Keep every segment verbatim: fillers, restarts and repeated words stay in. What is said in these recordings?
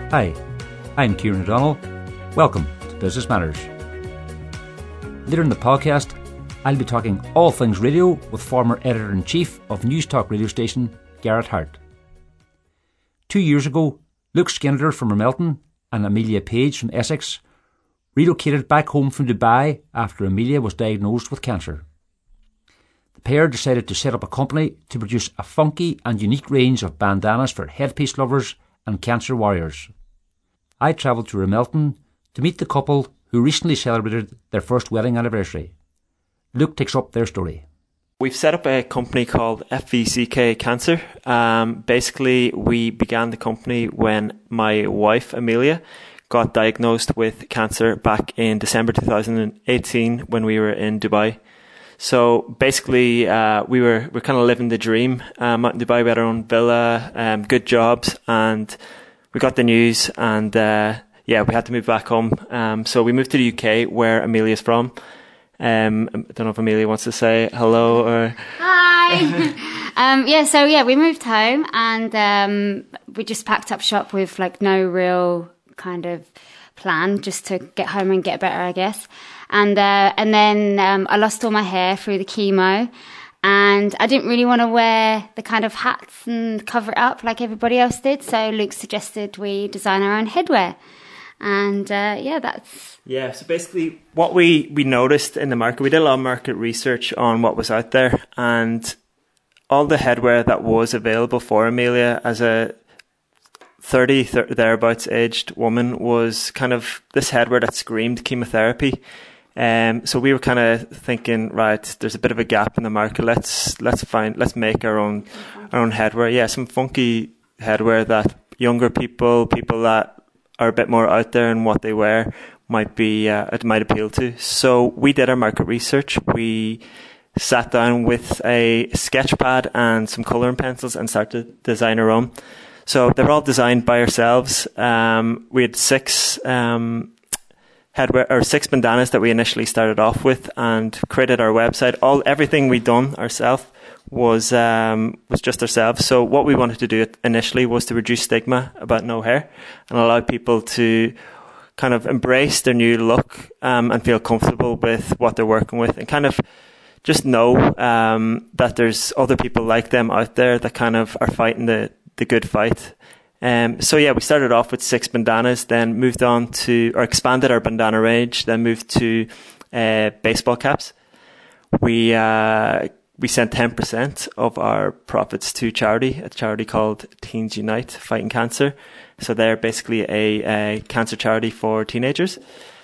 Hi, I'm Kieran O'Donnell. Welcome to Business Matters. Later in the podcast, I'll be talking all things radio with former Editor-in-Chief of Newstalk radio station, Garrett Hart. Two years ago, Luke Skinner from Ramelton and Amelia Page from Essex relocated back home from Dubai after Amelia was diagnosed with cancer. The pair decided to set up a company to produce a funky and unique range of bandanas for headpiece lovers and cancer warriors. I travelled to Ramelton to meet the couple who recently celebrated their first wedding anniversary. Luke takes up their story. We've set up a company called F V C K Cancer. Um, basically, we began the company when my wife, Amelia, got diagnosed with cancer back in December two thousand eighteen when we were in Dubai. So basically, uh, we were, we're kind of living the dream. Um, out in Dubai, we had our own villa, um, good jobs, and we got the news, and uh, yeah, we had to move back home. Um, so we moved to the U K, where Amelia's from. Um, I don't know if Amelia wants to say hello or... Hi! um, yeah, so yeah, we moved home, and um, we just packed up shop with like no real kind of plan, just to get home and get better, I guess. And uh, and then um, I lost all my hair through the chemo. And I didn't really want to wear the kind of hats and cover it up like everybody else did. So Luke suggested we design our own headwear. And uh, yeah, that's... Yeah, so basically what we, we noticed in the market, we did a lot of market research on what was out there. And all the headwear that was available for Amelia as a thirty, th- thereabouts aged woman was kind of this headwear that screamed chemotherapy. Um, so we were kind of thinking, right, there's a bit of a gap in the market. Let's let's find let's make our own our own headwear. Yeah, some funky headwear that younger people, people that are a bit more out there in what they wear, might be uh, it might appeal to. So we did our market research. We sat down with a sketch pad and some colouring pencils and started to design our own. So they're all designed by ourselves. Um, we had six. Um, headwear or six bandanas that we initially started off with and created our website. All everything we'd done ourselves was um, was just ourselves. So what we wanted to do initially was to reduce stigma about no hair and allow people to kind of embrace their new look um, and feel comfortable with what they're working with, and kind of just know um, that there's other people like them out there that kind of are fighting the, the good fight. Um, so yeah, we started off with six bandanas, then moved on to, or expanded our bandana range, then moved to uh, baseball caps. We uh, we sent ten percent of our profits to charity, a charity called Teens Unite Fighting Cancer. So they're basically a, a cancer charity for teenagers.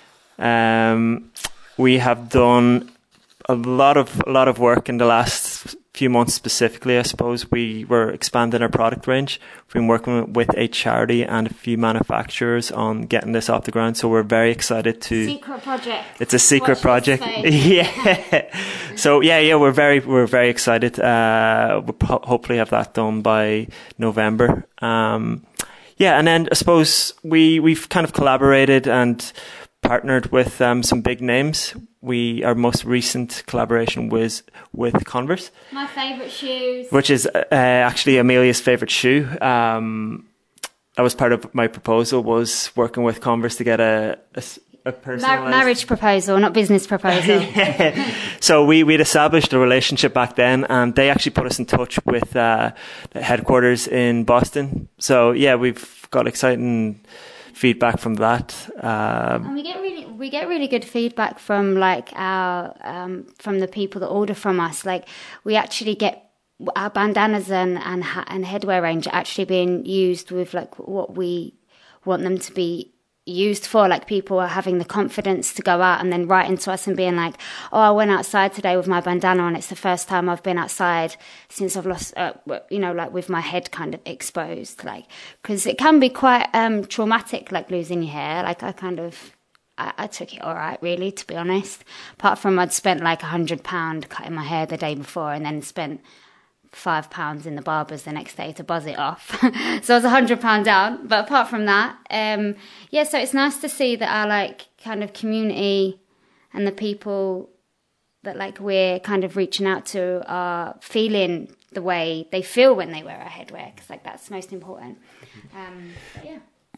Um, we have done a lot of a lot of work in the last few months specifically. I suppose we were expanding our product range. We've been working with a charity and a few manufacturers on getting this off the ground, so we're very excited to... Secret project. It's a secret Watch project. Yeah. So yeah, yeah, we're very, we're very excited. Uh, we'll po- hopefully have that done by November. Um, yeah, and then I suppose we, we've kind of collaborated and partnered with um, some big names. We our most recent collaboration was with Converse. My favourite shoes. Which is uh, actually Amelia's favourite shoe. Um, that was part of my proposal, was working with Converse to get a, a, a personalised... Mar- marriage proposal, not business proposal. Yeah. So we, we'd established a relationship back then, and they actually put us in touch with uh, the headquarters in Boston. So yeah, we've got exciting feedback from that. Um, and we get really we get really good feedback from like our um, from the people that order from us. Like we actually get our bandanas and and, ha- and headwear range are actually being used with like what we want them to be used for. Like people are having the confidence to go out and then writing to us and being like, oh, I went outside today with my bandana and it's the first time I've been outside since I've lost, uh, you know, like with my head kind of exposed, like, because it can be quite um, traumatic, like losing your hair. Like I kind of, I, I took it all right, really, to be honest. Apart from I'd spent like a hundred pound cutting my hair the day before and then spent five pounds in the barber's the next day to buzz it off. So I was a hundred pound down. But apart from that, um, yeah, so it's nice to see that our like kind of community and the people that like we're kind of reaching out to are feeling the way they feel when they wear our headwear, because like that's most important. Um, but yeah.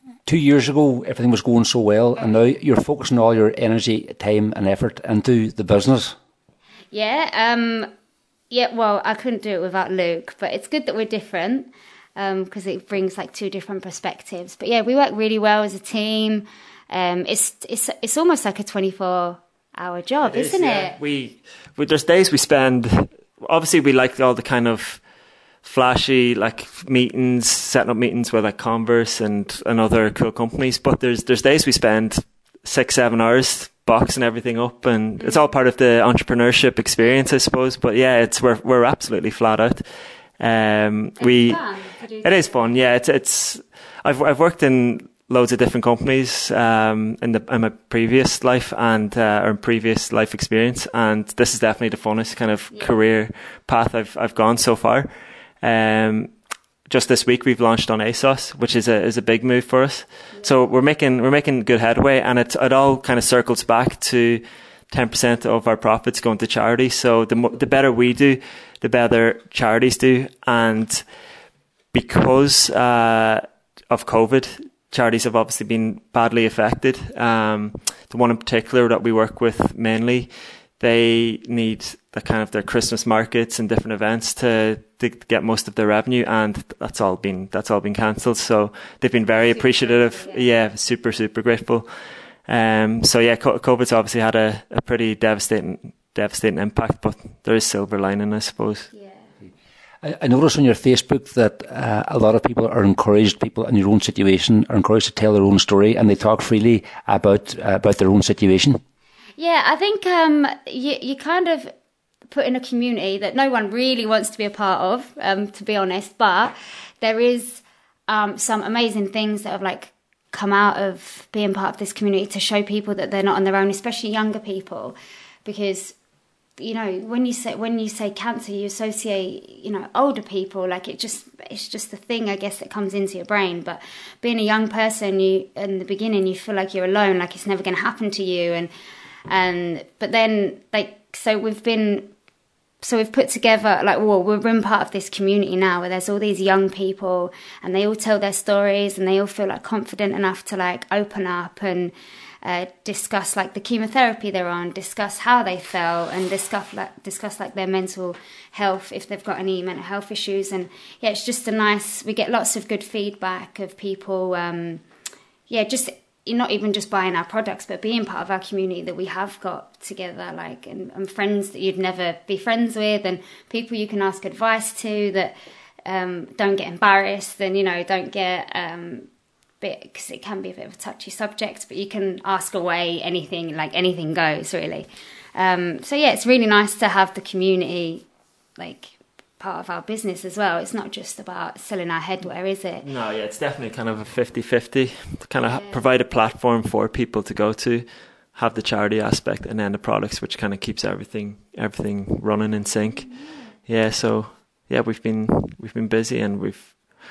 two years ago, everything was going so well, and now you're focusing all your energy, time, and effort into the business. Yeah, um, yeah. Well, I couldn't do it without Luke, but it's good that we're different because um, it brings like two different perspectives. But yeah, we work really well as a team. Um, it's it's it's almost like a twenty-four hour job, it isn't is, it? Yeah. We, we there's days we spend. Obviously, we like all the kind of flashy like meetings, setting up meetings with like Converse and, and other cool companies. But there's there's days we spend six, seven hours boxing everything up, and it's all part of the entrepreneurship experience, I suppose. But yeah, it's we're we're absolutely flat out. Um, It's we fun. it is fun. Yeah, it's it's. I've I've worked in loads of different companies um, in the in my previous life and uh, or previous life experience, and this is definitely the funnest kind of Yeah. career path I've I've gone so far. Um, just this week we've launched on ASOS, which is a is a big move for us. Yeah. So we're making we're making good headway, and it it all kind of circles back to ten percent of our profits going to charity. So the mo- the better we do, the better charities do, and because uh, of COVID, charities have obviously been badly affected. Um, the one in particular that we work with mainly, they need the kind of their Christmas markets and different events to, to get most of their revenue, and that's all been that's all been cancelled. So they've been very super appreciative. Grateful, yeah. yeah, super super grateful. Um, so yeah, COVID's obviously had a, a pretty devastating devastating impact, but there is silver lining, I suppose. Yeah. I, I noticed on your Facebook that uh, a lot of people are encouraged, people in your own situation are encouraged to tell their own story, and they talk freely about uh, about their own situation. Yeah, I think um, you you kind of put in a community that no one really wants to be a part of, um, to be honest. But there is um, some amazing things that have like come out of being part of this community to show people that they're not on their own, especially younger people, because you know when you say when you say cancer, you associate you know older people, like it just it's just the thing I guess that comes into your brain. But being a young person, you in the beginning you feel like you're alone, like it's never going to happen to you, and and but then like so we've been. So we've put together, like, well, we're in part of this community now where there's all these young people and they all tell their stories and they all feel, like, confident enough to, like, open up and uh, discuss, like, the chemotherapy they're on, discuss how they felt and discuss, like, discuss, like, their mental health, if they've got any mental health issues. And, yeah, it's just a nice, we get lots of good feedback of people, um, yeah, just... not even just buying our products, but being part of our community that we have got together, like, and, and friends that you'd never be friends with, and people you can ask advice to that um, don't get embarrassed and, you know, don't get, um, bit because it can be a bit of a touchy subject, but you can ask away anything, like anything goes, really. Um, so, yeah, it's really nice to have the community, like, part of our business as well. It's not just about selling our headwear, is it? No, yeah, it's definitely kind of a fifty-fifty to kind of yeah. provide a platform for people to go to, have the charity aspect, and then the products, which kind of keeps everything everything running in sync. Mm-hmm. Yeah, so yeah, we've been we've been busy, and we've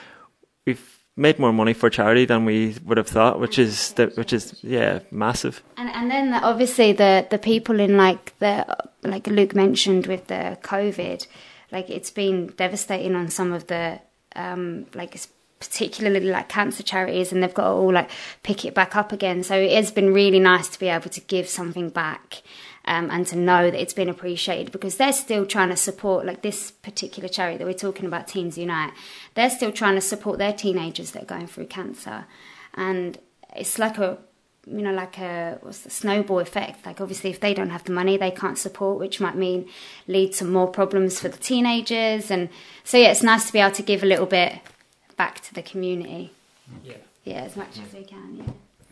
we've made more money for charity than we would have thought, which is the, which is yeah massive. And and then the, obviously the the people in like the like Luke mentioned with the COVID. Like, it's been devastating on some of the, um, like, particularly, like, cancer charities, and they've got to all, like, pick it back up again. So it has been really nice to be able to give something back um, and to know that it's been appreciated, because they're still trying to support, like, this particular charity that we're talking about, Teens Unite, they're still trying to support their teenagers that are going through cancer. And it's like a... you know, like a what's the snowball effect. Like, obviously, if they don't have the money, they can't support, which might mean lead to more problems for the teenagers. And so, yeah, it's nice to be able to give a little bit back to the community. Yeah, yeah, as much as we can. Yeah.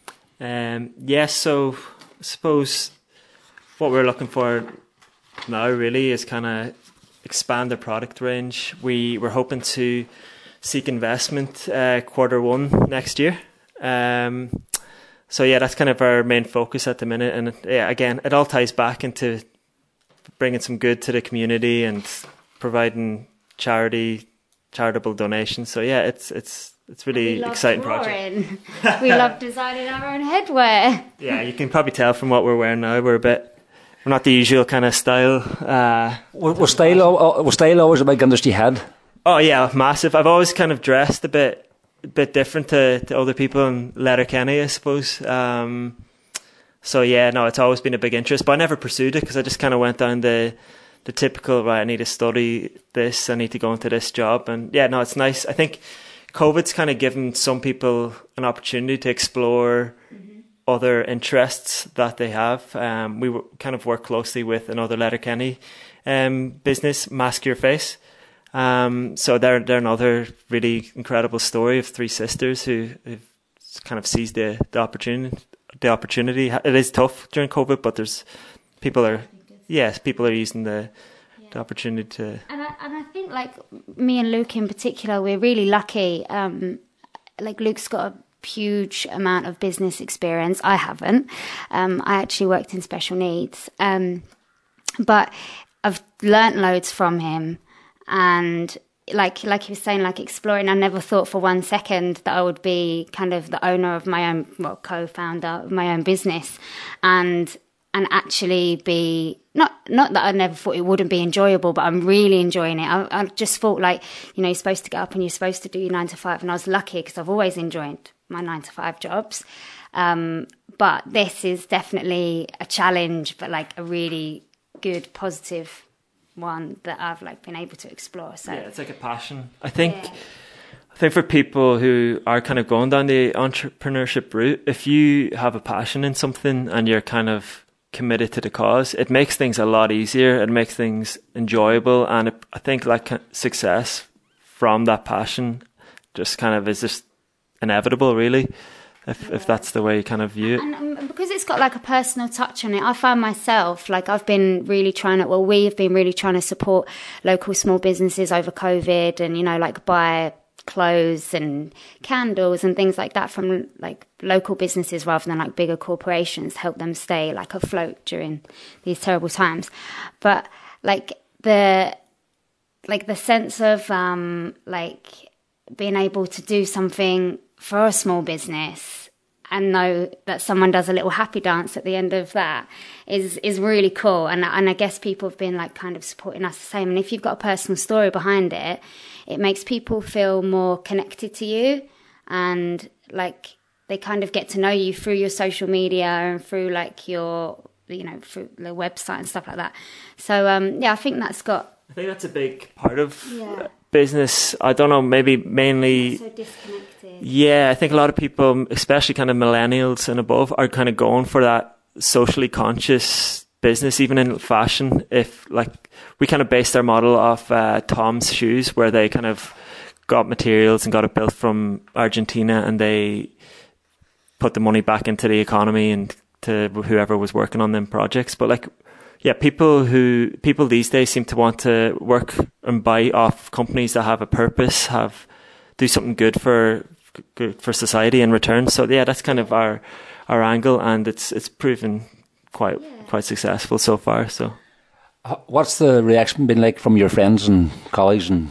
Um. Yeah. So, I suppose what we're looking for now really is kind of expand the product range. We we're hoping to seek investment uh, quarter one next year. Um. So yeah, that's kind of our main focus at the minute, and yeah, again, it all ties back into bringing some good to the community and providing charity, charitable donations. So yeah, it's it's it's really exciting project. We love designing our own headwear. Yeah, you can probably tell from what we're wearing now. We're a bit, we're not the usual kind of style. Uh, was style was style always a big industry head? Oh yeah, massive. I've always kind of dressed a bit a bit different to, to other people in Letterkenny, I suppose. Um, so yeah, no, it's always been a big interest, but I never pursued it because I just kind of went down the the typical, right, I need to study this, I need to go into this job. And yeah, no, it's nice. I think COVID's kind of given some people an opportunity to explore mm-hmm. other interests that they have. Um, we w- kind of work closely with another Letterkenny um, business, Mask Your Face. Um, so they're they're another really incredible story of three sisters who who've kind of seized the, the opportunity. The opportunity. It is tough during COVID, but there's people are yes, people are using the yeah. the opportunity to. And I, and I think like me and Luke in particular, we're really lucky. Um, like Luke's got a huge amount of business experience. I haven't. Um, I actually worked in special needs, um, but I've learnt loads from him. And like like he was saying, like exploring, I never thought for one second that I would be kind of the owner of my own, well, co-founder of my own business, and and actually be not not that I never thought it wouldn't be enjoyable, but I'm really enjoying it. I, I just thought like, you know, you're supposed to get up and you're supposed to do your nine to five, and I was lucky because I've always enjoyed my nine to five jobs. Um, but this is definitely a challenge, but like a really good, positive one that I've like been able to explore. So yeah, it's like a passion. I think yeah. I think for people who are kind of going down the entrepreneurship route, if you have a passion in something and you're kind of committed to the cause, it makes things a lot easier. It makes things enjoyable, and it, I think like success from that passion just kind of is just inevitable, really. If yeah. if that's the way you kind of view it. And um, because it's got like a personal touch on it, I find myself, like I've been really trying to, well, we have been really trying to support local small businesses over COVID and, you know, like buy clothes and candles and things like that from like local businesses rather than like bigger corporations, help them stay like afloat during these terrible times. But like the, like the sense of um, like being able to do something for a small business and know that someone does a little happy dance at the end of that is is really cool. And and I guess people have been like kind of supporting us the same. And if you've got a personal story behind it, it makes people feel more connected to you, and like they kind of get to know you through your social media and through like your, you know, through the website and stuff like that. So um, yeah, I think that's got. I think that's a big part of yeah. business. I don't know, maybe mainly. So disconnected. Yeah, I think a lot of people, especially kind of millennials and above, are kind of going for that socially conscious business, even in fashion. If like we kind of based our model off uh, Tom's shoes, where they kind of got materials and got it built from Argentina, and they put the money back into the economy and to whoever was working on them projects. But like, yeah, people who people these days seem to want to work and buy off companies that have a purpose, have do something good for good for society in return. So yeah, that's kind of our our angle, and it's it's proven quite yeah. quite successful so far. So, what's the reaction been like from your friends and colleagues and?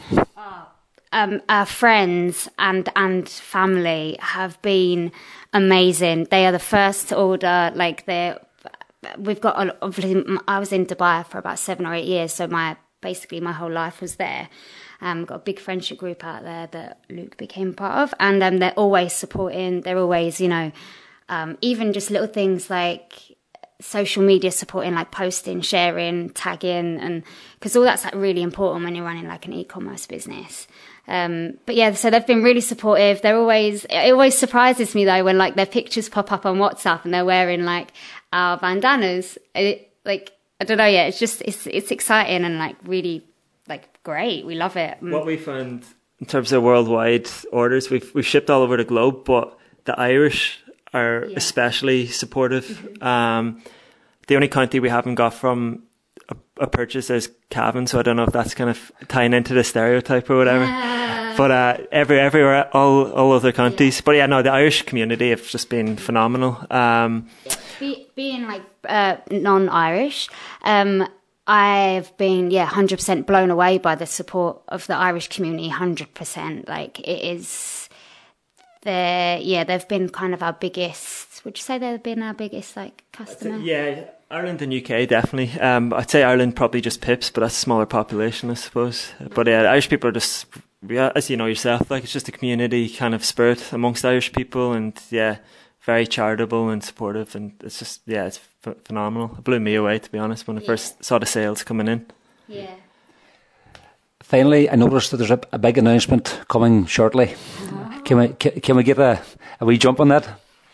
Um, our friends and and family have been amazing. They are the first to order. Like they, we've got a, obviously. I was in Dubai for about seven or eight years, so my basically my whole life was there. Um, got a big friendship group out there that Luke became part of, and um, they're always supporting. They're always, you know, um, even just little things like social media supporting, like posting, sharing, tagging, and because all that's like really important when you're running like an e-commerce business. Um, but yeah, so they've been really supportive. They're always, it always surprises me though when like their pictures pop up on WhatsApp and they're wearing like our bandanas. It, like, I don't know, yeah, it's just, it's, it's exciting and like really like great. We love it. What we found in terms of worldwide orders, we've, we've shipped all over the globe, but the Irish are yeah. especially supportive. Mm-hmm. Um, the only county we haven't got from a, a purchase is Cavan, so I don't know if that's kind of tying into the stereotype or whatever. Yeah. But uh, every everywhere, all all other counties. Yeah. But yeah, no, the Irish community have just been phenomenal. Um, yeah. Be, being like uh, non-Irish, um, I've been yeah, one hundred percent blown away by the support of the Irish community. one hundred percent, like it is. They're yeah, they've been kind of our biggest. Would you say they've been our biggest like customer? Yeah, Ireland and U K definitely. Um, I'd say Ireland probably just pips, but that's a smaller population, I suppose. But yeah, Irish people are just yeah, as you know yourself, like it's just a community kind of spirit amongst Irish people, and yeah, very charitable and supportive, and it's just yeah, it's f- phenomenal. It blew me away, to be honest, when I yeah. first saw the sales coming in. Yeah. Finally, I noticed that there's a, a big announcement coming shortly. Oh. Can we can, can we get a, a wee jump on that?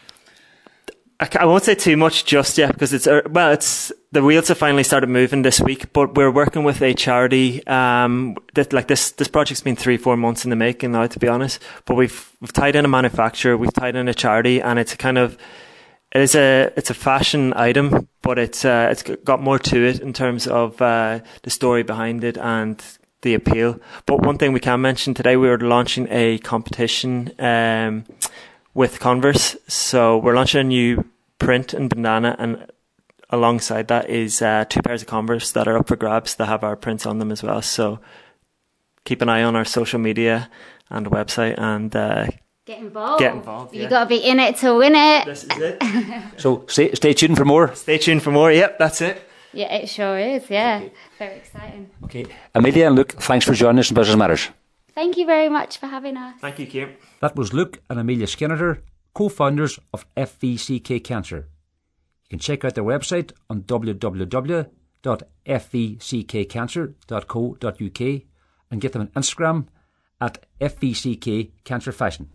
I, I won't say too much just yet, because it's well, it's the wheels have finally started moving this week. But we're working with a charity. Um, that like this this project's been three four months in the making now, to be honest. But we've we've tied in a manufacturer, we've tied in a charity, and it's a kind of it is a it's a fashion item, but it's uh, it's got more to it in terms of uh, the story behind it and the appeal. But one thing we can mention today, we are launching a competition. Um, with Converse. So we're launching a new print and bandana, and alongside that is uh, two pairs of Converse that are up for grabs that have our prints on them as well. So keep an eye on our social media and website, and uh, get involved. Get involved. You've got to be in it to win it. This is it. So stay, stay tuned for more. Stay tuned for more. Yep, that's it. Yeah, it sure is. Yeah, okay. Very exciting. Okay, Amelia and Luke, thanks for joining us in Business Matters. Thank you very much for having us. Thank you, Kieran. That was Luke and Amelia Skinner, co-founders of F V C K Cancer. You can check out their website on w w w dot f v c k cancer dot co dot u k and get them on Instagram at F V C K Cancer Fashion.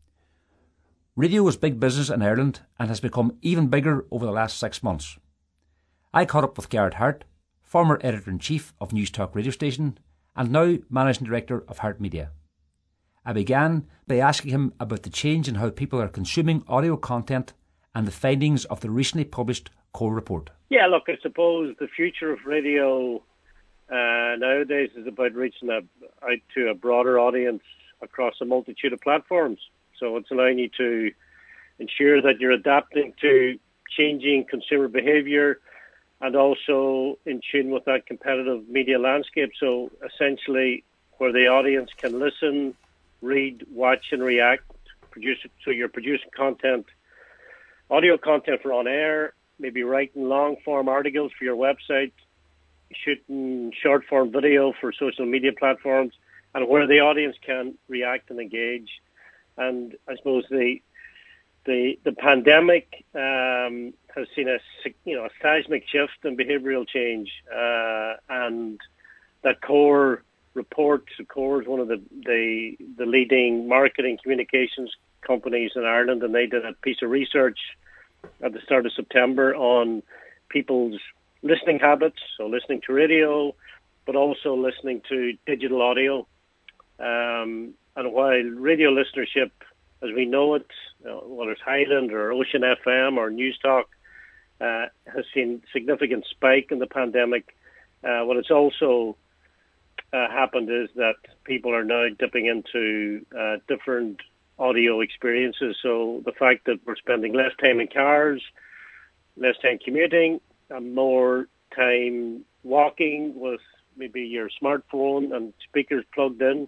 Radio is big business in Ireland and has become even bigger over the last six months. I caught up with Garrett Hart, former editor-in-chief of Newstalk radio station and now managing director of Hart Media. I began by asking him about the change in how people are consuming audio content and the findings of the recently published Core report. Yeah, look, I suppose the future of radio uh, nowadays is about reaching a, out to a broader audience across a multitude of platforms. So it's allowing you to ensure that you're adapting to changing consumer behaviour and also in tune with that competitive media landscape. So essentially where the audience can listen, read, watch and react. Produce, so you're producing content, audio content for on air, maybe writing long-form articles for your website, shooting short-form video for social media platforms, and where the audience can react and engage. And I suppose the the the pandemic um, has seen a you know a seismic shift in behavioural change, uh, and that Core report. Core is one of the, the the leading marketing communications companies in Ireland, and they did a piece of research at the start of September on people's listening habits, so listening to radio, but also listening to digital audio. Um, and while radio listenership, as we know it, you know, whether it's Highland or Ocean F M or Newstalk, uh, has seen significant spike in the pandemic, uh, what it's also uh, happened is that people are now dipping into uh, different audio experiences. So the fact that we're spending less time in cars, less time commuting, and more time walking with maybe your smartphone and speakers plugged in,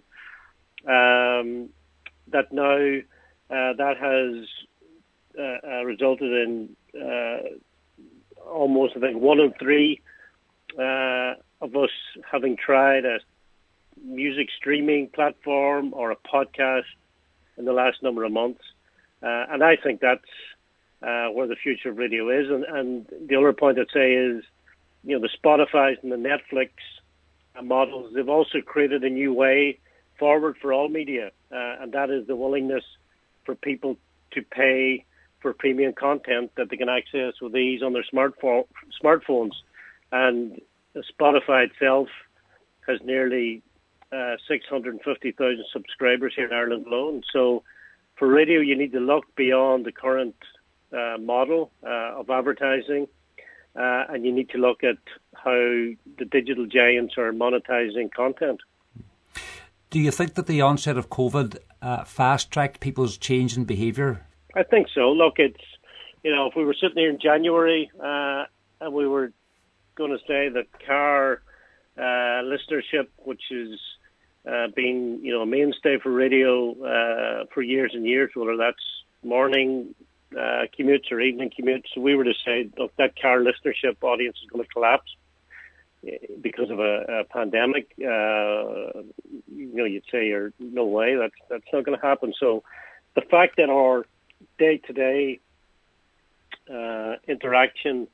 um, that now uh, that has uh, uh, resulted in uh, almost, I think, one in three uh, of us having tried a music streaming platform or a podcast in the last number of months. Uh, and I think that's uh, where the future of radio is. And, and the other point I'd say is, you know, the Spotifys and the Netflix models, they've also created a new way forward for all media. Uh, and that is the willingness for people to pay for premium content that they can access with ease on their smartphone, smartphones. And Spotify itself has nearly uh, six hundred fifty thousand subscribers here in Ireland alone. So for radio, you need to look beyond the current uh, model uh, of advertising, uh, and you need to look at how the digital giants are monetizing content. Do you think that the onset of COVID uh, fast-tracked people's change in behaviour? I think so. Look, it's, you know, if we were sitting here in January uh, and we were going to say that car uh, listenership, which has uh, been, you know, a mainstay for radio uh, for years and years, whether that's morning uh, commutes or evening commutes, so we were to say, look, that car listenership audience is going to collapse because of a, a pandemic. Uh, you know, you'd say, "Or no way, that's that's not going to happen." So, the fact that our day-to-day uh, interaction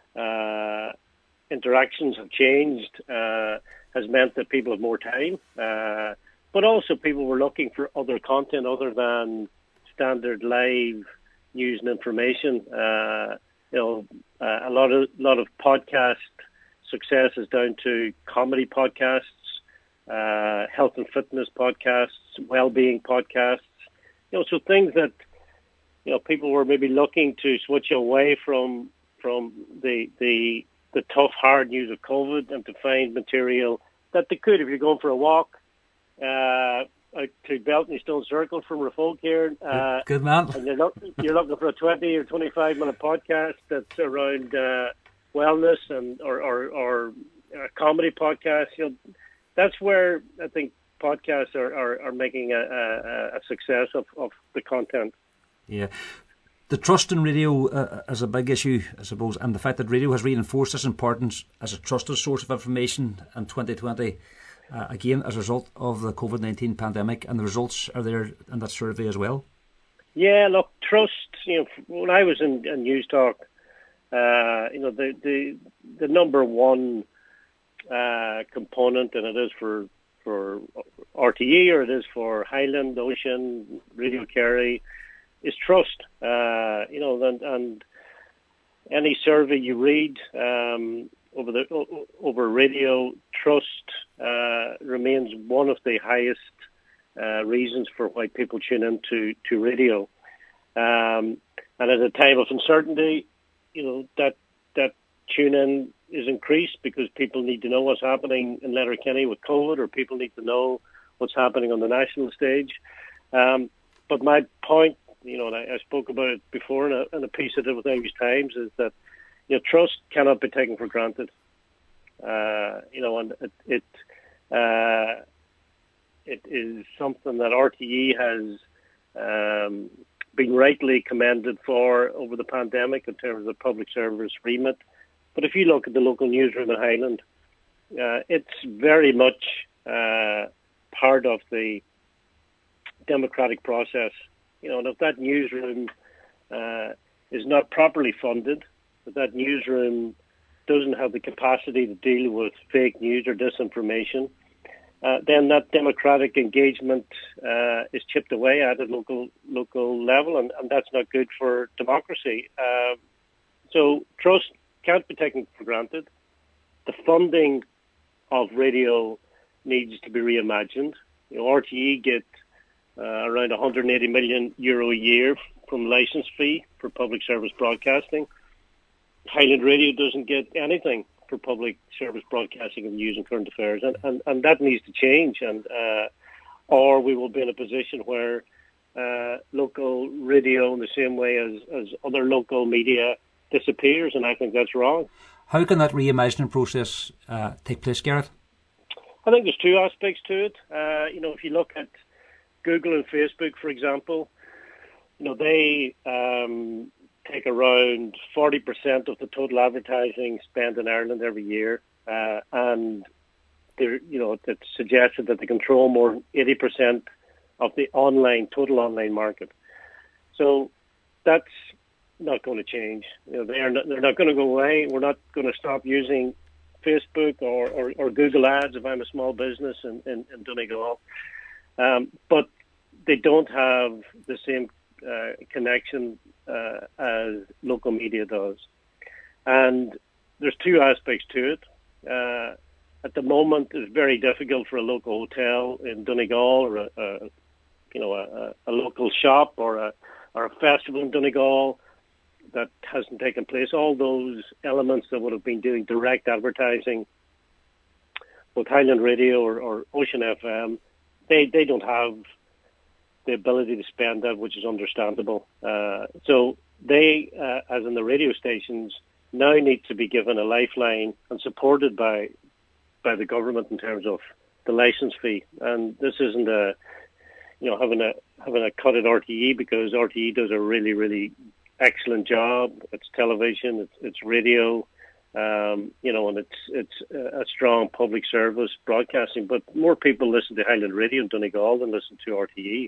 uh, interactions have changed uh, has meant that people have more time, uh, but also people were looking for other content other than standard live news and information. Uh, you know, uh, a lot of lot of podcast success is down to comedy podcasts, uh, health and fitness podcasts, well-being podcasts. You know, so things that, you know, people were maybe looking to switch away from from the the the tough, hard news of COVID and to find material that they could, if you're going for a walk uh, out to Beltonstone Circle from Refolk here. Uh, good, good man. And you're, look, you're looking for a twenty or twenty-five minute podcast that's around uh, wellness and or, or, or a comedy podcast. You know, that's where I think podcasts are, are, are making a, a, a success of, of the content. Yeah. The trust in radio uh, is a big issue, I suppose, and the fact that radio has reinforced its importance as a trusted source of information in twenty twenty, uh, again, as a result of the COVID nineteen pandemic, and the results are there in that survey as well. Yeah, look, trust, you know, when I was in, in News Talk, uh, you know, the, the, the number one uh, component, and it is for, for R T E or it is for Highland, Ocean, Radio Kerry, is trust. Uh, you know, and, and any survey you read um, over the over radio, trust uh, remains one of the highest uh, reasons for why people tune into to radio. Um, and at a time of uncertainty, you know, that that tune in is increased because people need to know what's happening in Letterkenny with COVID, or people need to know what's happening on the national stage. Um, but my point, you know, and I, I spoke about it before in a, in a piece I did with Irish Times, is that, you know, trust cannot be taken for granted. Uh, you know, and it it, uh, it is something that R T E has um, been rightly commended for over the pandemic in terms of public service remit. But if you look at the local newsroom in Highland, uh, it's very much uh, part of the democratic process. You know, and if that newsroom uh, is not properly funded, if that newsroom doesn't have the capacity to deal with fake news or disinformation, uh, then that democratic engagement uh, is chipped away at a local local level, and, and that's not good for democracy. Uh, so trust can't be taken for granted. The funding of radio needs to be reimagined. You know, R T E get Uh, around one hundred eighty million euro a year from license fee for public service broadcasting. Highland Radio doesn't get anything for public service broadcasting of news and current affairs, and, and, and that needs to change. And uh, or we will be in a position where uh, local radio, in the same way as, as other local media, disappears, and I think that's wrong. How can that reimagining process uh, take place, Garrett? I think there's two aspects to it. Uh, you know, if you look at Google and Facebook, for example, you know, they um, take around forty percent of the total advertising spent in Ireland every year, uh, and they're, you know, it's suggested that they control more than eighty percent of the online total online market. So that's not going to change. You know, they are not, they're not going to go away. We're not going to stop using Facebook or, or, or Google Ads if I'm a small business in, in, in Donegal. Um, but they don't have the same uh, connection uh, as local media does. And there's two aspects to it. Uh, at the moment, it's very difficult for a local hotel in Donegal or a, a you know a, a local shop or a or a festival in Donegal that hasn't taken place. All those elements that would have been doing direct advertising with Highland Radio or, or Ocean F M, they they don't have the ability to spend that, which is understandable. Uh, so they, uh, as in the radio stations, now need to be given a lifeline and supported by by the government in terms of the license fee. And this isn't a, you know, having a having a cut at R T E, because R T E does a really, really excellent job. It's television, it's, it's radio, Um, you know, and it's it's a strong public service broadcasting. But more people listen to Highland Radio in Donegal than listen to R T E.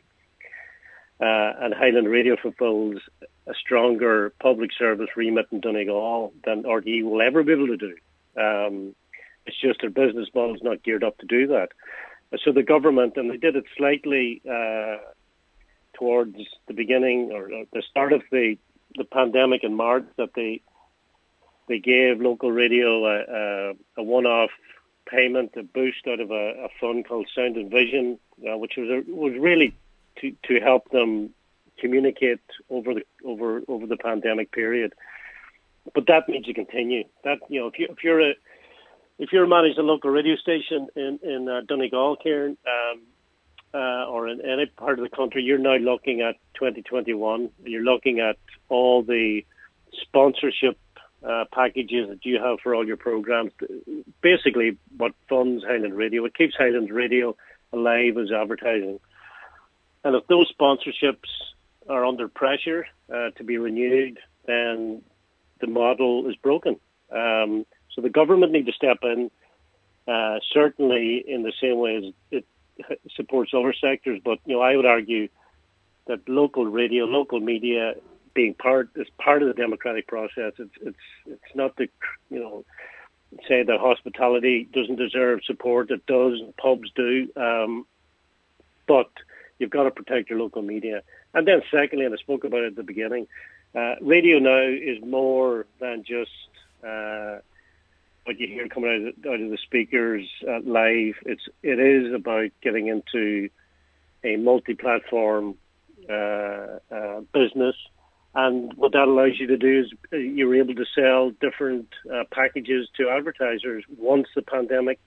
Uh, and Highland Radio fulfills a stronger public service remit in Donegal than R T E will ever be able to do. Um, it's just their business model is not geared up to do that. So the government, and they did it slightly uh, towards the beginning or the start of the, the pandemic in March, that they they gave local radio a, a, a one-off payment, a boost out of a, a fund called Sound and Vision, uh, which was a, was really to, to help them communicate over the over over the pandemic period. But that needs to continue. That you know, if you if you're a if you're managing a local radio station in in uh, Donegal, Kieran, um, uh, or in any part of the country, you're now looking at twenty twenty-one. You're looking at all the sponsorship uh, packages that you have for all your programs. Basically, what funds Highland Radio, what keeps Highland Radio alive, is advertising. And if those sponsorships are under pressure uh, to be renewed, then the model is broken. Um, so the government need to step in, uh, certainly in the same way as it supports other sectors. But you know, I would argue that local radio, local media, being part is part of the democratic process. It's it's it's not the you know say that hospitality doesn't deserve support. It does. Pubs do, um, but you've got to protect your local media. And then secondly, and I spoke about it at the beginning, uh, radio now is more than just uh, what you hear coming out of the, out of the speakers uh, live. It's, it is about getting into a multi-platform uh, uh, business. And what that allows you to do is you're able to sell different uh, packages to advertisers once the pandemic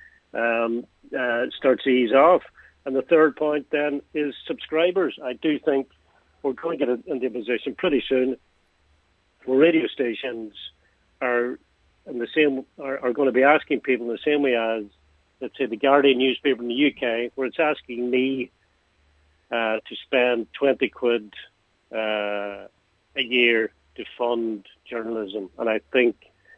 um, uh, starts to ease off. And the third point then is subscribers. I do think we're going to get into a position pretty soon where radio stations are in the same are, are going to be asking people in the same way as, let's say, the Guardian newspaper in the U K, where it's asking me uh, to spend twenty quid uh, a year to fund journalism. And I think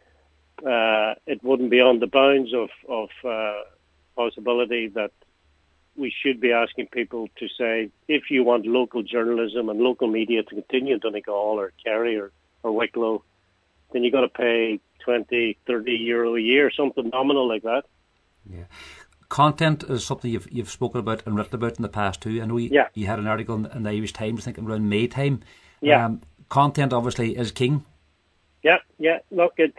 uh, it wouldn't be on the bounds of, of uh, possibility that we should be asking people to say, if you want local journalism and local media to continue in Donegal or Kerry or, or Wicklow, then you've got to pay twenty, thirty euro a year, something nominal like that. Yeah. Content is something you've you've spoken about and written about in the past too. I know you, yeah. you had an article in, in the Irish Times, I think around May time. Yeah. Um, content obviously is king. Yeah, yeah. Look, it's,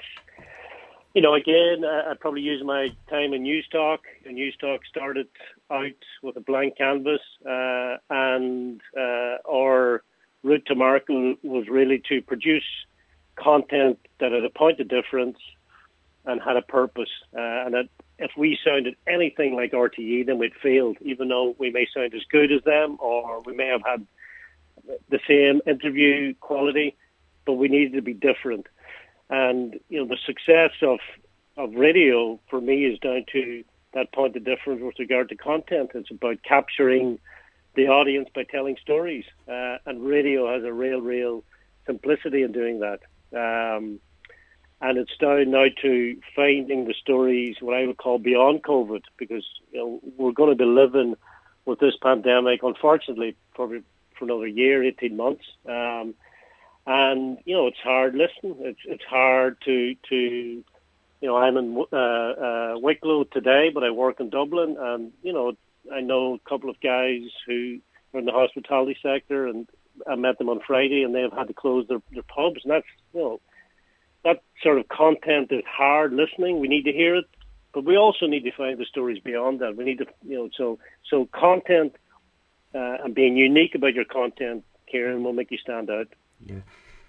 you know, again, uh, I probably use my time in News Talk. And News Talk started out with a blank canvas, uh, and uh, our route to market was really to produce content that had a point of difference and had a purpose. Uh, and that if we sounded anything like R T E, then we'd failed, even though we may sound as good as them, or we may have had the same interview quality, but we needed to be different. And, you know, the success of, of radio for me is down to that point of difference with regard to content. It's about capturing the audience by telling stories. Uh, and radio has a real, real simplicity in doing that. Um, and it's down now to finding the stories, what I would call beyond COVID, because, you know, we're going to be living with this pandemic, unfortunately, probably for another year, eighteen months. Um, And, you know, it's hard listening. It's it's hard to, to you know, I'm in uh, uh, Wicklow today, but I work in Dublin. And, you know, I know a couple of guys who are in the hospitality sector, and I met them on Friday, and they've had to close their, their pubs. And that's, you know, that sort of content is hard listening. We need to hear it, but we also need to find the stories beyond that. We need to, you know, so, so content uh, and being unique about your content, Kieran, will make you stand out. Yeah.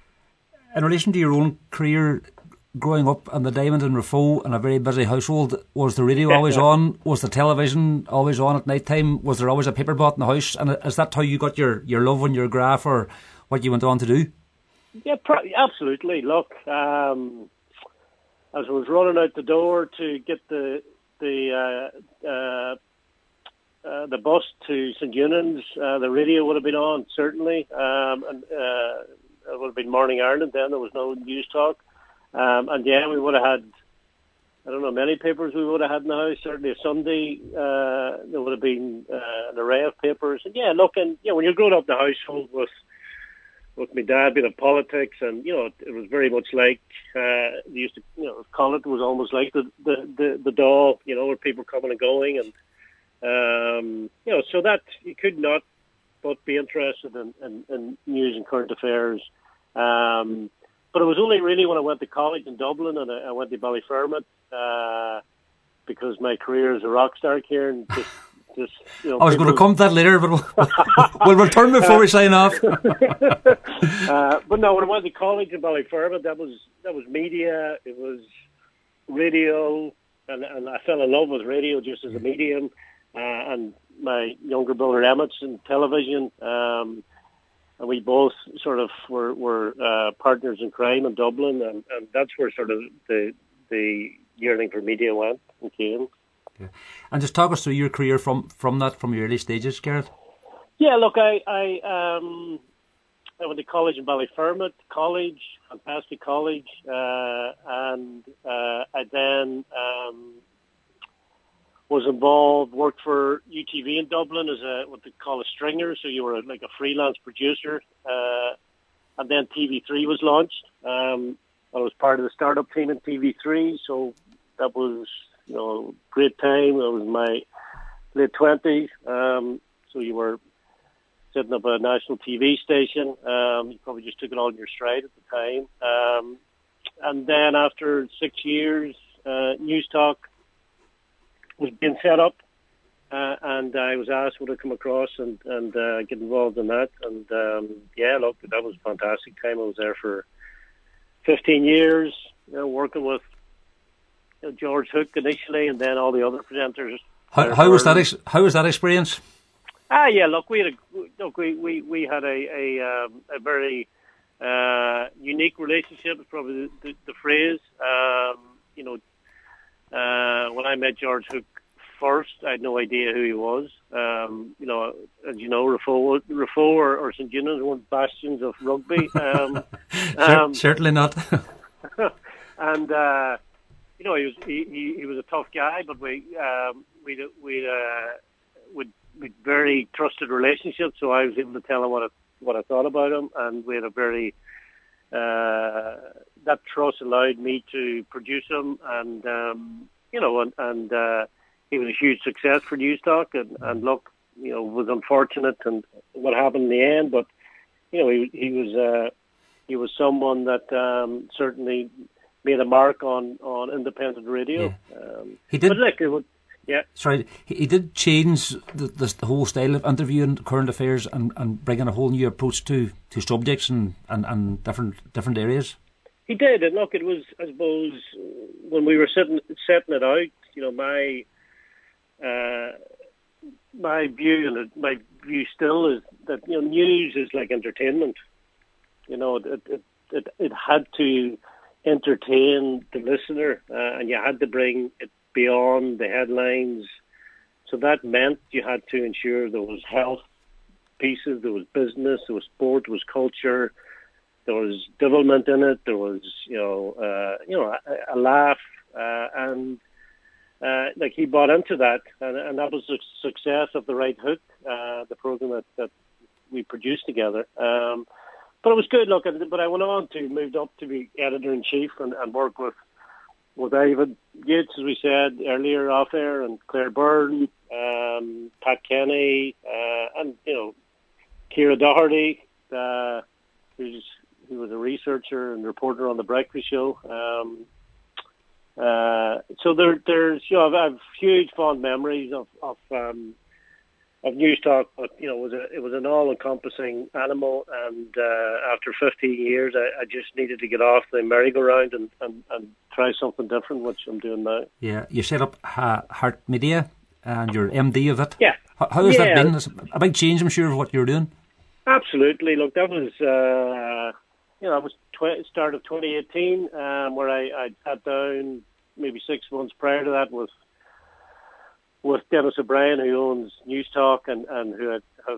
In relation to your own career, growing up in the Diamond and Rafo in a very busy household, was the radio always on? Was the television always on at night time? Was there always a paper bot in the house? And is that how you got your, your love and your graph, or what you went on to do? Yeah, pro- absolutely. Look, um, as I was running out the door to get the the uh, uh, uh, the bus to St Eunan's, uh, the radio would have been on, certainly. Um, and uh, it would have been Morning Ireland then. There was no News Talk. Um, and yeah, we would have had, I don't know, many papers we would have had in the house. Certainly a Sunday, uh, there would have been uh, an array of papers. And yeah, look, and you know, when you're growing up in the household with with my dad being in politics, and you know, it, it was very much like uh, they used to, you know, call it. It was almost like the the the, the doll, you know, where people coming and going, and um, you know, so that you could not but be interested in, in, in news and current affairs. Um, but it was only really when I went to college in Dublin and I, I went to Ballyfermot, uh, because my career as a rock star here, and just, just you know, I was going to come to that later, but we'll, we'll return before we sign off. uh, but no, when I went to college in Ballyfermot, that was that was media, it was radio, and, and I fell in love with radio just as a medium, uh, and my younger brother Emmett's in television. Um, And we both sort of were, were uh, partners in crime in Dublin, and, and that's where sort of the the yearning for media went and came. Yeah. And just talk us through your career from, from that, from your early stages, Gareth. Yeah, look, I I, um, I went to college in Ballyfermot College, fantastic college, uh, and uh, I then um, was involved, worked for U T V in Dublin as a what they call a stringer, so you were like a freelance producer. Uh, and then T V three was launched. Um, I was part of the startup team in T V three, so that was, you know, great time. It was my late twenties. Um, so you were setting up a national T V station. Um, you probably just took it all in your stride at the time. Um, and then after six years, uh, News Talk was being set up, uh, and I was asked would I come across and, and uh, get involved in that. And um, yeah, look, that was a fantastic time. I was there for fifteen years, you know, working with, you know, George Hook initially, and then all the other presenters. How, how was that? Ex- how was that experience? Ah, yeah. Look, we had a look. We we, we had a a, um, a very uh, unique relationship. Is probably the, the, the phrase. Um, you know. Uh, when I met George Hook first, I had no idea who he was. Um, you know, as you know, Rafo, Rafo or, or Saint Junans weren't bastions of rugby. Um, um, Certainly not. and uh, you know, he was he, he, he was a tough guy, but we um, we we uh, we we very trusted relationship. So I was able to tell him what I, what I thought about him, and we had a very Uh, that trust allowed me to produce him, and um, you know, and, and uh, he was a huge success for News Talk, and, and look, you know, was unfortunate and what happened in the end, but you know, he he was uh, he was someone that um, certainly made a mark on, on independent radio. Yeah. Um, he did. But look, it would, yeah. Sorry, he, he did change the, the the whole style of interviewing current affairs and, and bringing a whole new approach to, to subjects and, and, and different different areas. He did, and look, it was, I suppose, when we were sitting setting it out, you know, my uh, my view and my view still is that, you know, news is like entertainment. You know, it it it, it had to entertain the listener, uh, and you had to bring it beyond the headlines. So that meant you had to ensure there was health pieces, there was business, there was sport, there was culture, there was development in it, there was, you know, uh, you know, a, a laugh, uh, and uh, like he bought into that, and, and that was the success of The Right Hook, uh, the program that, that we produced together. Um, but it was good. Look, but I went on to moved up to be editor in chief and, and work with. with David Yates, as we said earlier off air, and Claire Byrne, um, Pat Kenny, uh, and, you know, Ciara Doherty, uh, who's, who was a researcher and reporter on The Breakfast Show. Um, uh, so there, there's, you know, I have huge fond memories of, of, um, of News Talk, but, you know, it was, a, it was an all-encompassing animal, and uh, after fifteen years, I, I just needed to get off the merry-go-round and, and, and try something different, which I'm doing now. Yeah, you set up ha- Heart Media, and you're M D of it. Yeah. How, how has yeah. that been? It's a big change, I'm sure, of what you're doing. Absolutely. Look, that was, uh, you know, it was tw- start of twenty eighteen, um, where I, I sat down maybe six months prior to that with with Dennis O'Brien, who owns News Talk, and, and who had, have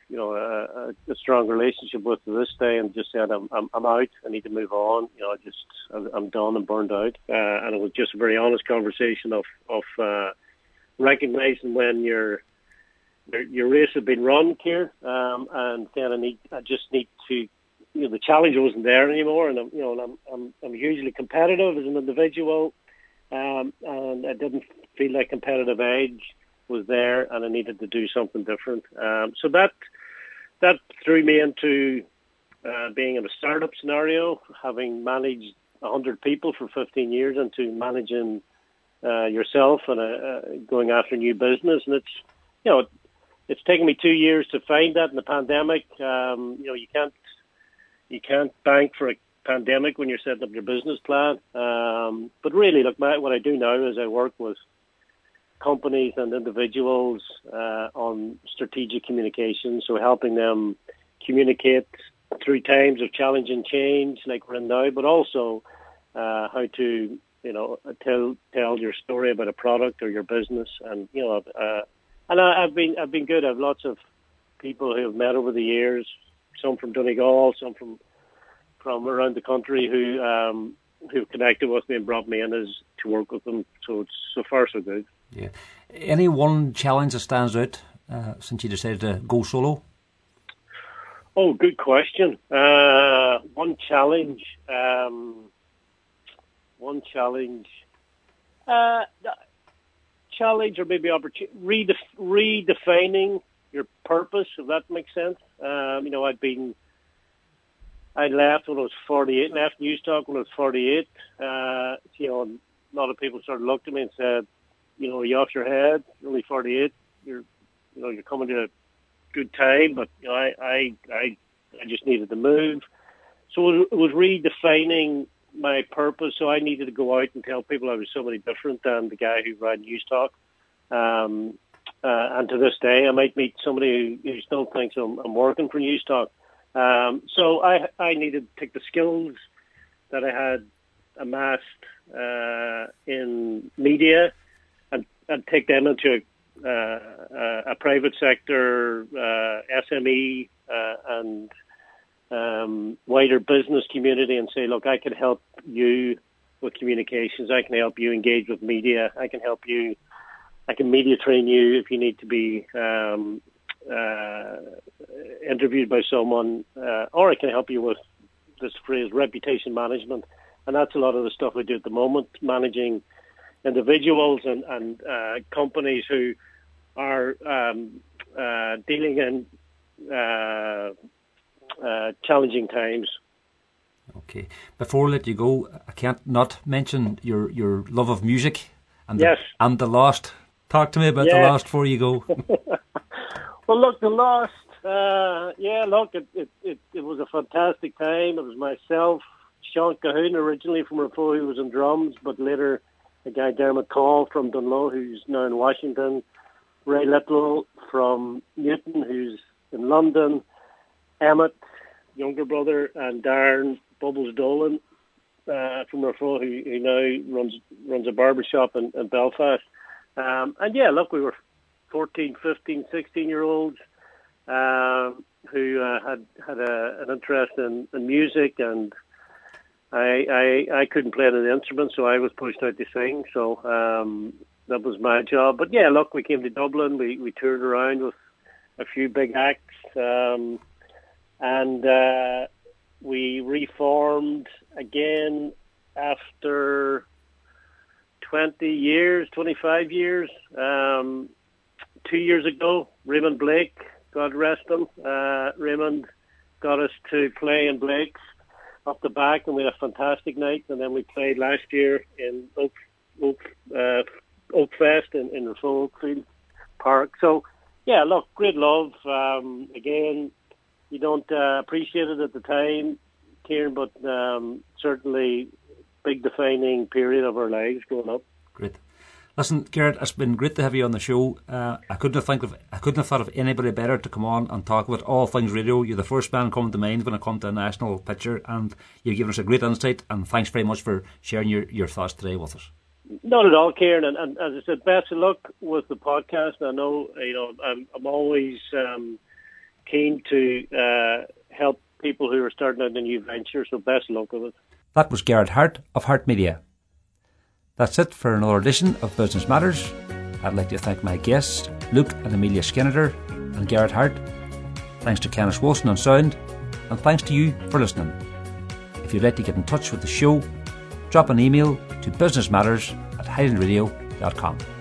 you know, a, a strong relationship with to this day, and just said, I'm, I'm, I'm out. I need to move on. You know, I just, I'm done and burned out. Uh, and it was just a very honest conversation of, of uh, recognizing when your your race had been run, Kieran, um, and saying, I need, I just need to, you know, the challenge wasn't there anymore, and I'm, you know, and I'm, I'm, I'm hugely competitive as an individual, um, and I didn't feel like competitive edge was there, and I needed to do something different. Um, so that that threw me into uh, being in a startup scenario, having managed one hundred people for fifteen years, into managing uh, yourself and uh, uh, going after new business. And it's, you know, it's taken me two years to find that in the pandemic. Um, you know, you can't you can't bank for a pandemic when you're setting up your business plan. Um, but really, look, my, what I do now is I work with companies and individuals uh, on strategic communication, so helping them communicate through times of challenge and change like we're in now, but also uh, how to, you know, tell tell your story about a product or your business. And you know, uh, and I, I've been I've been good. I have lots of people who I've met over the years, some from Donegal, some from from around the country, who um, who connected with me and brought me in as to work with them. So it's so far so good. Yeah. Any one challenge that stands out uh, since you decided to go solo? Oh, good question. Uh, one challenge. Um, one challenge. Uh, challenge or maybe opportunity. Redef- redefining your purpose, if that makes sense. Um, you know, I'd been. I left when I was forty-eight. Left Newstalk when I was forty-eight. Uh, you know, a lot of people started looking at me and said, you know, are you off your head? You're only forty-eight. You're, you know, you're coming to a good time. But you know, I, I, I, I just needed to move. So it was redefining my purpose. So I needed to go out and tell people I was somebody different than the guy who ran Newstalk. Um, uh, and to this day, I might meet somebody who, who still thinks I'm, I'm working for Newstalk. Um, so I, I needed to take the skills that I had amassed uh, in media and, and take them into a, uh, a private sector, uh, S M E, uh, and um, wider business community, and say, look, I can help you with communications. I can help you engage with media. I can help you. I can media train you if you need to be um, uh, interviewed by someone, uh, or I can help you with this phrase, reputation management. And that's a lot of the stuff we do at the moment, managing individuals and, and uh, companies who are um, uh, dealing in uh, uh, challenging times. Okay. Before I let you go, I can't not mention your, your love of music and, yes. the, and The Lost. Talk to me about yes. The Lost before you go. Well, look, The Lost, uh, yeah, look, it, it, it, it was a fantastic time. It was myself, Sean Cahoon, originally from Raphoe, who was on drums, but later a guy, Dermot Call from Dunloe, who's now in Washington, Ray Little from Newton, who's in London, Emmett, younger brother, and Darren Bubbles Dolan uh, from Raphoe, who, who now runs runs a barbershop in, in Belfast. Um, and yeah, look, we were fourteen, fifteen, sixteen-year-olds uh, who uh, had had a, an interest in, in music, and I, I I couldn't play any instrument, so I was pushed out to sing. So um, that was my job. But yeah, look, we came to Dublin. We we toured around with a few big acts, um, and uh, we reformed again after twenty years, twenty-five years. Um, two years ago, Raymond Blake, God rest him, uh, Raymond got us to play in Blake's up the back, and we had a fantastic night. And then we played last year in Oak Oak uh, Oak Fest in, in Raphoe Oakfield Park. So, yeah, look, great love. Um, again, you don't uh, appreciate it at the time, Kieran, but um, certainly big defining period of our lives growing up. Great. Listen, Garrett, it's been great to have you on the show. Uh, I couldn't have think of I couldn't have thought of anybody better to come on and talk about all things radio. You're the first man coming to mind when it comes to a national picture, and you've given us a great insight. And thanks very much for sharing your, your thoughts today with us. Not at all, Kieran. And, and as I said, best of luck with the podcast. I know, you know, I'm, I'm always um, keen to uh, help people who are starting out a new venture, so best luck with it. That was Gerard Hart of Hart Media. That's it for another edition of Business Matters. I'd like to thank my guests, Luke and Amelia Skinner and Gerard Hart. Thanks to Kenneth Wilson on sound, and thanks to you for listening. If you'd like to get in touch with the show, drop an email to businessmatters at highland radio dot com.